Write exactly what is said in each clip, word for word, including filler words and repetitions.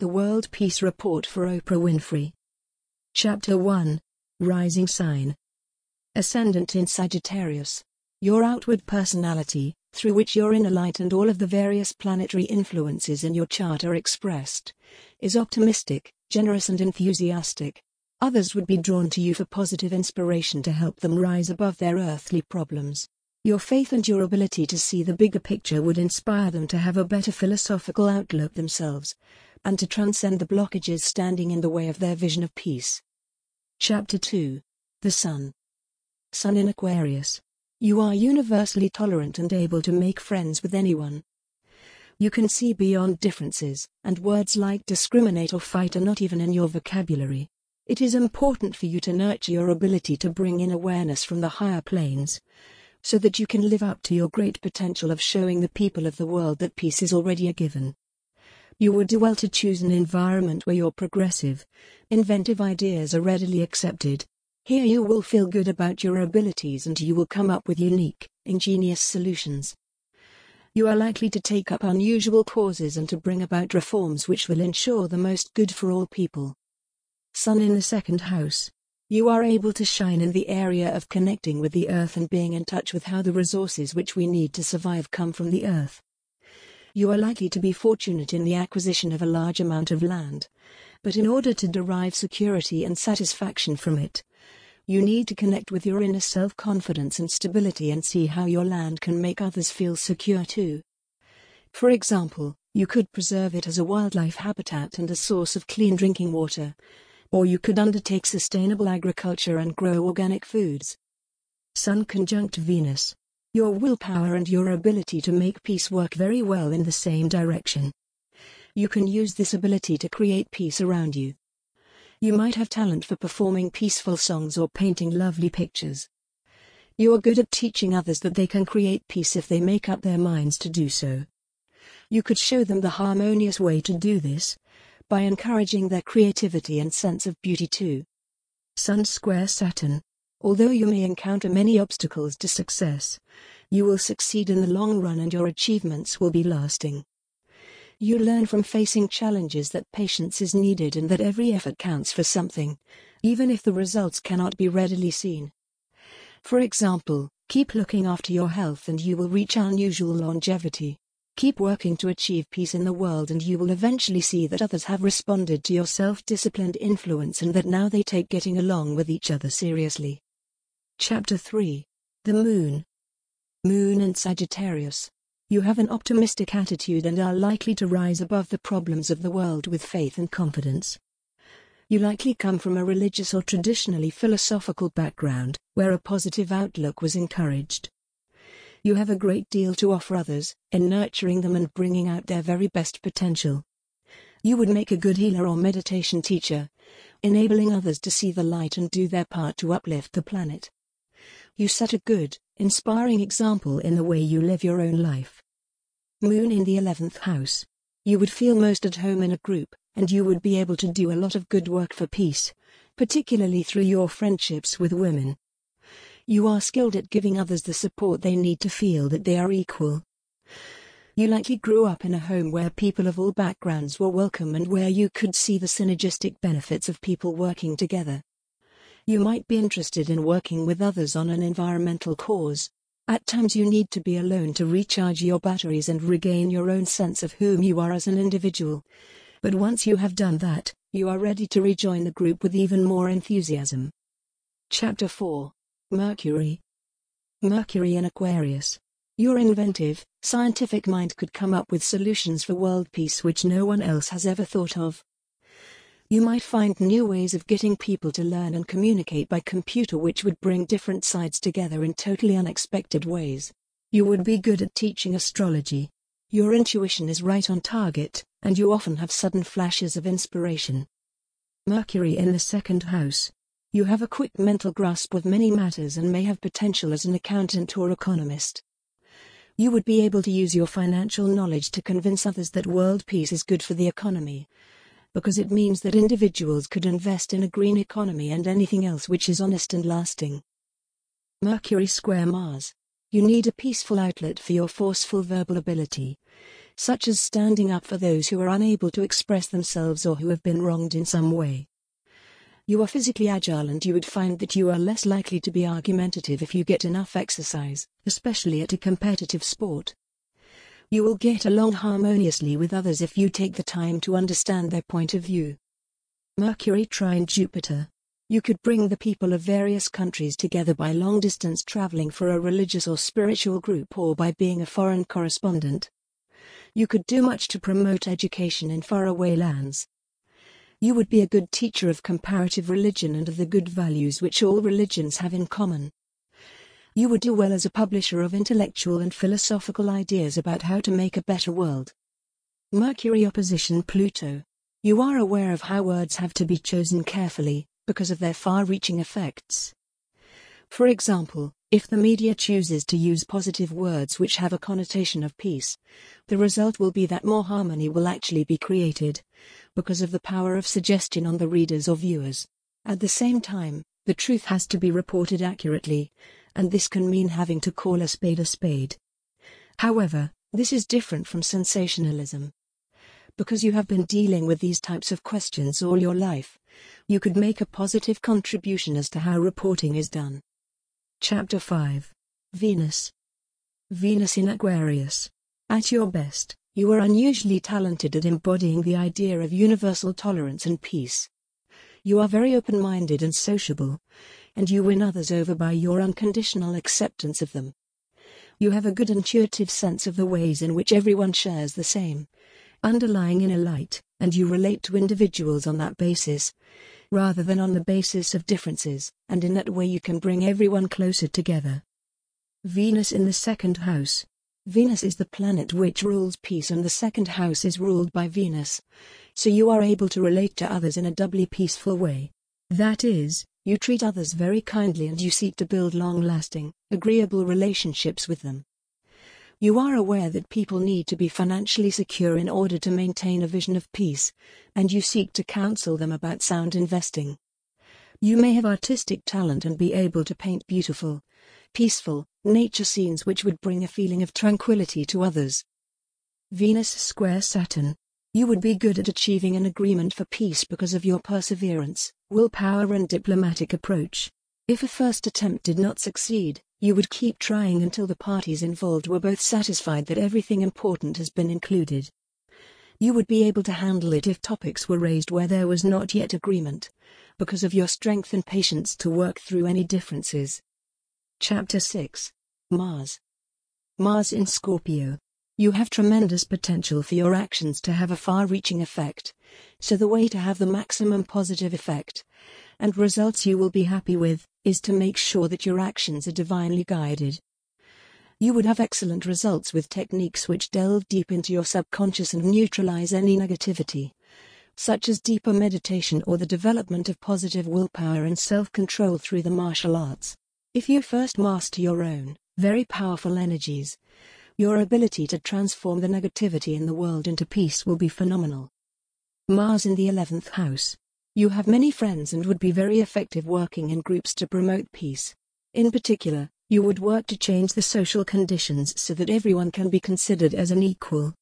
The World Peace Report for Oprah Winfrey. Chapter one. Rising Sign. Ascendant in Sagittarius. Your outward personality, through which your inner light and all of the various planetary influences in your chart are expressed, is optimistic, generous and enthusiastic. Others would be drawn to you for positive inspiration to help them rise above their earthly problems. Your faith and your ability to see the bigger picture would inspire them to have a better philosophical outlook themselves, and to transcend the blockages standing in the way of their vision of peace. Chapter two. The Sun. Sun in Aquarius. You are universally tolerant and able to make friends with anyone. You can see beyond differences, and words like discriminate or fight are not even in your vocabulary. It is important for you to nurture your ability to bring in awareness from the higher planes, so that you can live up to your great potential of showing the people of the world that peace is already a given. You would do well to choose an environment where your progressive, inventive ideas are readily accepted. Here you will feel good about your abilities and you will come up with unique, ingenious solutions. You are likely to take up unusual causes and to bring about reforms which will ensure the most good for all people. Sun in the second house. You are able to shine in the area of connecting with the earth and being in touch with how the resources which we need to survive come from the earth. You are likely to be fortunate in the acquisition of a large amount of land, but in order to derive security and satisfaction from it, you need to connect with your inner self-confidence and stability and see how your land can make others feel secure too. For example, you could preserve it as a wildlife habitat and a source of clean drinking water, or you could undertake sustainable agriculture and grow organic foods. Sun conjunct Venus. Your willpower and your ability to make peace work very well in the same direction. You can use this ability to create peace around you. You might have talent for performing peaceful songs or painting lovely pictures. You are good at teaching others that they can create peace if they make up their minds to do so. You could show them the harmonious way to do this, by encouraging their creativity and sense of beauty too. Sun square Saturn. Although you may encounter many obstacles to success, you will succeed in the long run and your achievements will be lasting. You learn from facing challenges that patience is needed and that every effort counts for something, even if the results cannot be readily seen. For example, keep looking after your health and you will reach unusual longevity. Keep working to achieve peace in the world and you will eventually see that others have responded to your self-disciplined influence and that now they take getting along with each other seriously. Chapter three. The Moon. Moon in Sagittarius. You have an optimistic attitude and are likely to rise above the problems of the world with faith and confidence. You likely come from a religious or traditionally philosophical background, where a positive outlook was encouraged. You have a great deal to offer others, in nurturing them and bringing out their very best potential. You would make a good healer or meditation teacher, enabling others to see the light and do their part to uplift the planet. You set a good, inspiring example in the way you live your own life. Moon in the eleventh house. You would feel most at home in a group, and you would be able to do a lot of good work for peace, particularly through your friendships with women. You are skilled at giving others the support they need to feel that they are equal. You likely grew up in a home where people of all backgrounds were welcome and where you could see the synergistic benefits of people working together. You might be interested in working with others on an environmental cause. At times you need to be alone to recharge your batteries and regain your own sense of whom you are as an individual. But once you have done that, you are ready to rejoin the group with even more enthusiasm. Chapter four. Mercury. Mercury in Aquarius. Your inventive, scientific mind could come up with solutions for world peace which no one else has ever thought of. You might find new ways of getting people to learn and communicate by computer which would bring different sides together in totally unexpected ways. You would be good at teaching astrology. Your intuition is right on target, and you often have sudden flashes of inspiration. Mercury in the second house. You have a quick mental grasp of many matters and may have potential as an accountant or economist. You would be able to use your financial knowledge to convince others that world peace is good for the economy, because it means that individuals could invest in a green economy and anything else which is honest and lasting. Mercury square Mars. You need a peaceful outlet for your forceful verbal ability. such as standing up for those who are unable to express themselves or who have been wronged in some way. You are physically agile, and you would find that you are less likely to be argumentative if you get enough exercise, especially at a competitive sport. You will get along harmoniously with others if you take the time to understand their point of view. Mercury trine Jupiter. You could bring the people of various countries together by long-distance traveling for a religious or spiritual group, or by being a foreign correspondent. You could do much to promote education in faraway lands. You would be a good teacher of comparative religion and of the good values which all religions have in common. You would do well as a publisher of intellectual and philosophical ideas about how to make a better world. Mercury opposition Pluto. You are aware of how words have to be chosen carefully, because of their far-reaching effects. For example, if the media chooses to use positive words which have a connotation of peace, the result will be that more harmony will actually be created, because of the power of suggestion on the readers or viewers. At the same time, the truth has to be reported accurately, and this can mean having to call a spade a spade. However, this is different from sensationalism. Because you have been dealing with these types of questions all your life, you could make a positive contribution as to how reporting is done. Chapter five. Venus. Venus in Aquarius. At your best, you are unusually talented at embodying the idea of universal tolerance and peace. You are very open-minded and sociable, and you win others over by your unconditional acceptance of them. You have a good intuitive sense of the ways in which everyone shares the same underlying inner light, and you relate to individuals on that basis, rather than on the basis of differences, and in that way you can bring everyone closer together. Venus in the second house. Venus is the planet which rules peace, and the second house is ruled by Venus, so you are able to relate to others in a doubly peaceful way. That is, you treat others very kindly and you seek to build long-lasting, agreeable relationships with them. You are aware that people need to be financially secure in order to maintain a vision of peace, and you seek to counsel them about sound investing. You may have artistic talent and be able to paint beautiful, peaceful, nature scenes which would bring a feeling of tranquility to others. Venus square Saturn. You would be good at achieving an agreement for peace because of your perseverance, willpower and diplomatic approach. If a first attempt did not succeed, you would keep trying until the parties involved were both satisfied that everything important has been included. You would be able to handle it if topics were raised where there was not yet agreement, because of your strength and patience to work through any differences. Chapter six. Mars. Mars in Scorpio. You have tremendous potential for your actions to have a far-reaching effect, so the way to have the maximum positive effect, and results you will be happy with, is to make sure that your actions are divinely guided. You would have excellent results with techniques which delve deep into your subconscious and neutralize any negativity, such as deeper meditation or the development of positive willpower and self-control through the martial arts. If you first master your own, very powerful energies, your ability to transform the negativity in the world into peace will be phenomenal. Mars in the eleventh house. You have many friends and would be very effective working in groups to promote peace. In particular, you would work to change the social conditions so that everyone can be considered as an equal.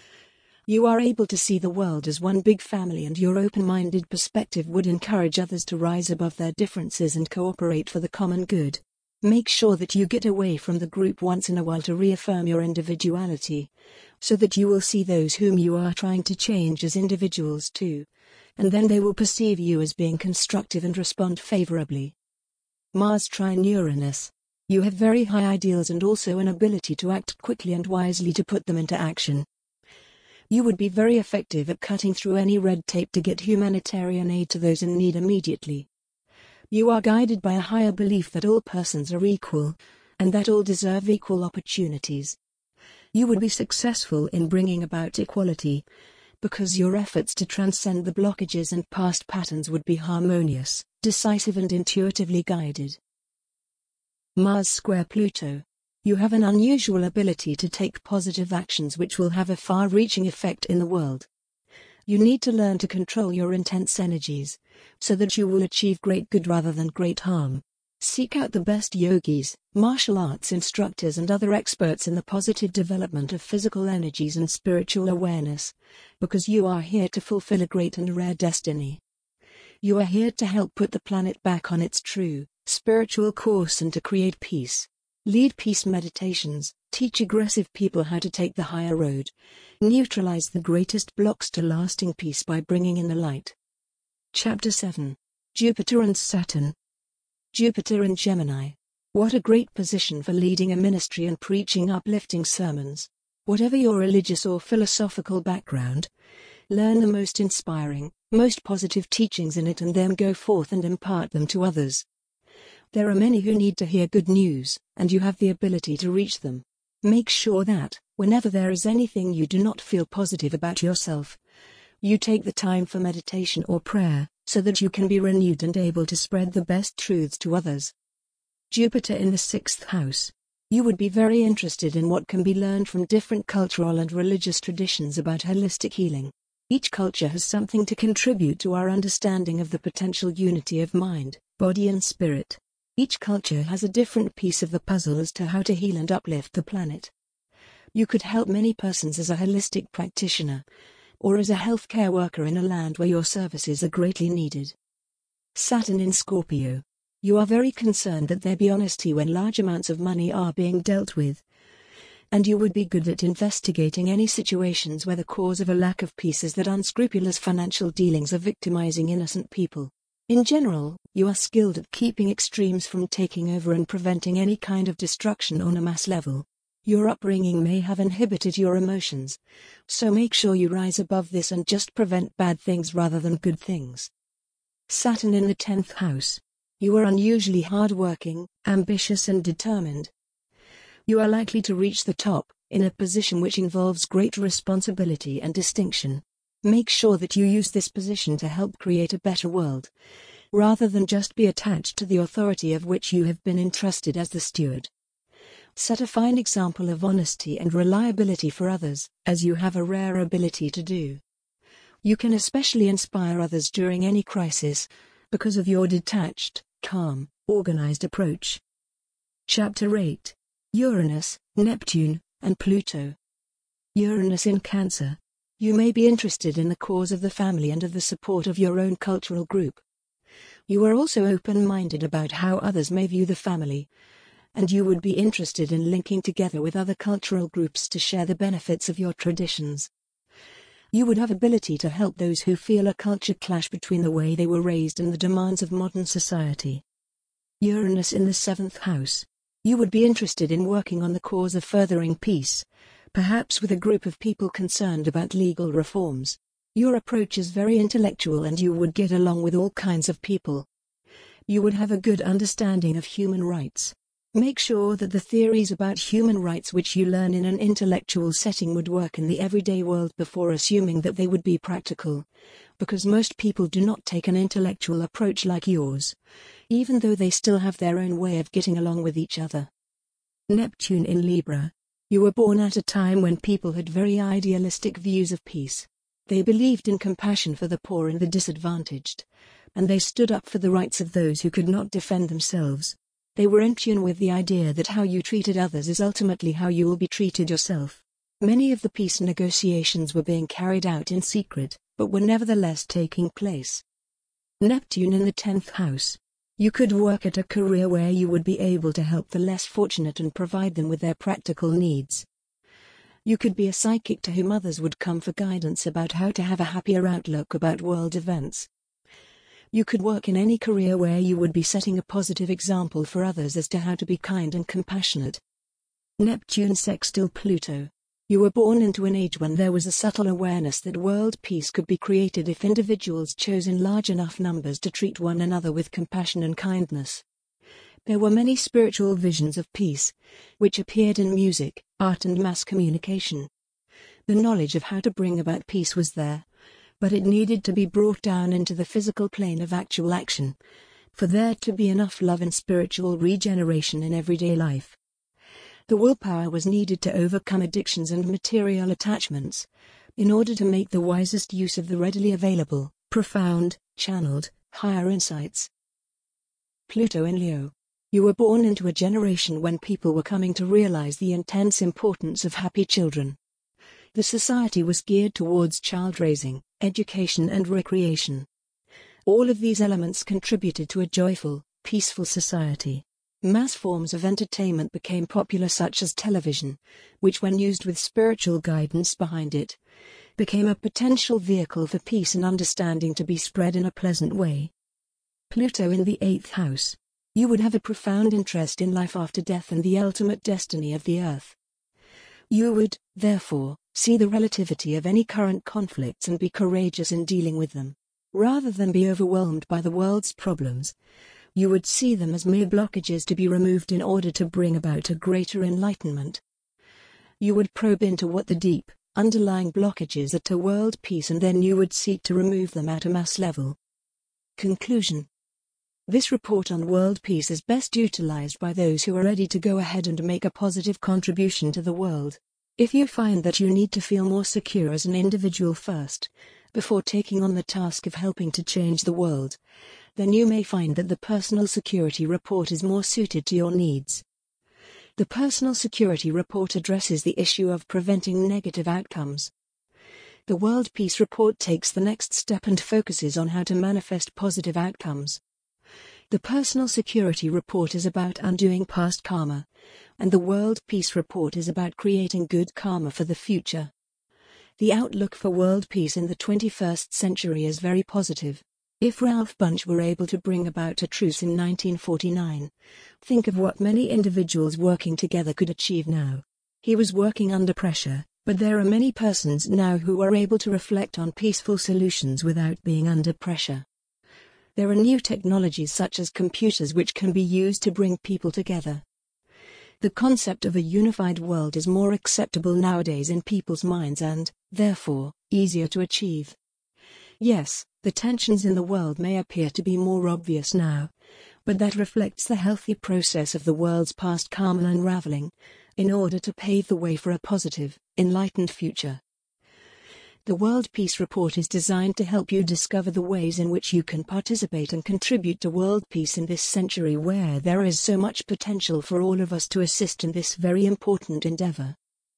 You are able to see the world as one big family, and your open-minded perspective would encourage others to rise above their differences and cooperate for the common good. Make sure that you get away from the group once in a while to reaffirm your individuality, so that you will see those whom you are trying to change as individuals too, and then they will perceive you as being constructive and respond favorably. Mars trine Uranus. You have very high ideals and also an ability to act quickly and wisely to put them into action. You would be very effective at cutting through any red tape to get humanitarian aid to those in need immediately. You are guided by a higher belief that all persons are equal, and that all deserve equal opportunities. You would be successful in bringing about equality, because your efforts to transcend the blockages and past patterns would be harmonious, decisive and intuitively guided. Mars square Pluto. You have an unusual ability to take positive actions which will have a far-reaching effect in the world. You need to learn to control your intense energies, so that you will achieve great good rather than great harm. Seek out the best yogis, martial arts instructors and other experts in the positive development of physical energies and spiritual awareness, because you are here to fulfill a great and rare destiny. You are here to help put the planet back on its true, spiritual course and to create peace. Lead peace meditations, teach aggressive people how to take the higher road. Neutralize the greatest blocks to lasting peace by bringing in the light. Chapter seven. Jupiter and Saturn. Jupiter in Gemini. What a great position for leading a ministry and preaching uplifting sermons. Whatever your religious or philosophical background, learn the most inspiring, most positive teachings in it and then go forth and impart them to others. There are many who need to hear good news, and you have the ability to reach them. Make sure that, whenever there is anything you do not feel positive about yourself, you take the time for meditation or prayer, so that you can be renewed and able to spread the best truths to others. Jupiter in the sixth house. You would be very interested in what can be learned from different cultural and religious traditions about holistic healing. Each culture has something to contribute to our understanding of the potential unity of mind, body and spirit. Each culture has a different piece of the puzzle as to how to heal and uplift the planet. You could help many persons as a holistic practitioner, or as a healthcare worker in a land where your services are greatly needed. Saturn in Scorpio. You are very concerned that there be honesty when large amounts of money are being dealt with, and you would be good at investigating any situations where the cause of a lack of peace is that unscrupulous financial dealings are victimizing innocent people. In general, you are skilled at keeping extremes from taking over and preventing any kind of destruction on a mass level. Your upbringing may have inhibited your emotions, so make sure you rise above this and just prevent bad things rather than good things. Saturn in the tenth house. You are unusually hard-working, ambitious and determined. You are likely to reach the top, in a position which involves great responsibility and distinction. Make sure that you use this position to help create a better world, rather than just be attached to the authority of which you have been entrusted as the steward. Set a fine example of honesty and reliability for others, as you have a rare ability to do. You can especially inspire others during any crisis, because of your detached, calm, organized approach. Chapter eight. Uranus, Neptune, and Pluto. Uranus in Cancer. You may be interested in the cause of the family and of the support of your own cultural group. You are also open-minded about how others may view the family, and you would be interested in linking together with other cultural groups to share the benefits of your traditions. You would have ability to help those who feel a culture clash between the way they were raised and the demands of modern society. Uranus in the seventh house. You would be interested in working on the cause of furthering peace, perhaps with a group of people concerned about legal reforms. Your approach is very intellectual and you would get along with all kinds of people. You would have a good understanding of human rights. Make sure that the theories about human rights which you learn in an intellectual setting would work in the everyday world before assuming that they would be practical, because most people do not take an intellectual approach like yours, even though they still have their own way of getting along with each other. Neptune in Libra. You were born at a time when people had very idealistic views of peace. They believed in compassion for the poor and the disadvantaged, and they stood up for the rights of those who could not defend themselves. They were in tune with the idea that how you treated others is ultimately how you will be treated yourself. Many of the peace negotiations were being carried out in secret, but were nevertheless taking place. Neptune in the tenth house. You could work at a career where you would be able to help the less fortunate and provide them with their practical needs. You could be a psychic to whom others would come for guidance about how to have a happier outlook about world events. You could work in any career where you would be setting a positive example for others as to how to be kind and compassionate. Neptune sextile Pluto. You were born into an age when there was a subtle awareness that world peace could be created if individuals chose in large enough numbers to treat one another with compassion and kindness. There were many spiritual visions of peace, which appeared in music, art and mass communication. The knowledge of how to bring about peace was there, but it needed to be brought down into the physical plane of actual action, for there to be enough love and spiritual regeneration in everyday life. The willpower was needed to overcome addictions and material attachments, in order to make the wisest use of the readily available, profound, channeled, higher insights. Pluto in Leo. You were born into a generation when people were coming to realize the intense importance of happy children. The society was geared towards child raising, education and recreation. All of these elements contributed to a joyful, peaceful society. Mass forms of entertainment became popular, such as television, which, when used with spiritual guidance behind it, became a potential vehicle for peace and understanding to be spread in a pleasant way. Pluto in the eighth house. You would have a profound interest in life after death and the ultimate destiny of the earth. You would, therefore, see the relativity of any current conflicts and be courageous in dealing with them. Rather than be overwhelmed by the world's problems, you would see them as mere blockages to be removed in order to bring about a greater enlightenment. You would probe into what the deep, underlying blockages are to world peace, and then you would seek to remove them at a mass level. Conclusion. This report on world peace is best utilized by those who are ready to go ahead and make a positive contribution to the world. If you find that you need to feel more secure as an individual first, before taking on the task of helping to change the world, then you may find that the Personal Security Report is more suited to your needs. The Personal Security Report addresses the issue of preventing negative outcomes. The World Peace Report takes the next step and focuses on how to manifest positive outcomes. The Personal Security Report is about undoing past karma, and the World Peace Report is about creating good karma for the future. The outlook for world peace in the twenty-first century is very positive. If Ralph Bunche were able to bring about a truce in nineteen forty-nine, think of what many individuals working together could achieve now. He was working under pressure, but there are many persons now who are able to reflect on peaceful solutions without being under pressure. There are new technologies such as computers which can be used to bring people together. The concept of a unified world is more acceptable nowadays in people's minds and, therefore, easier to achieve. Yes, the tensions in the world may appear to be more obvious now, but that reflects the healthy process of the world's past karma unraveling, in order to pave the way for a positive, enlightened future. The World Peace Report is designed to help you discover the ways in which you can participate and contribute to world peace in this century where there is so much potential for all of us to assist in this very important endeavor.